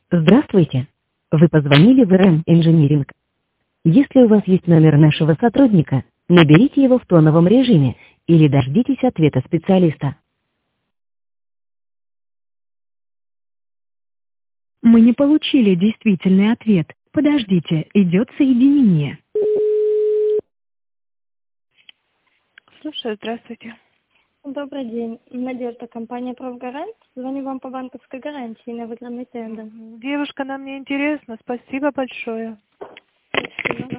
Здравствуйте. Вы позвонили в РМ Инжиниринг. Если у вас есть номер нашего сотрудника, наберите его в тоновом режиме или дождитесь ответа специалиста. Мы не получили действительный ответ. Подождите, идет соединение. Слушаю, здравствуйте. Добрый день. Надежда, компания «Профгарант». Звоню вам по банковской гарантии на выигранный тендер. Девушка, нам не интересно. Спасибо большое.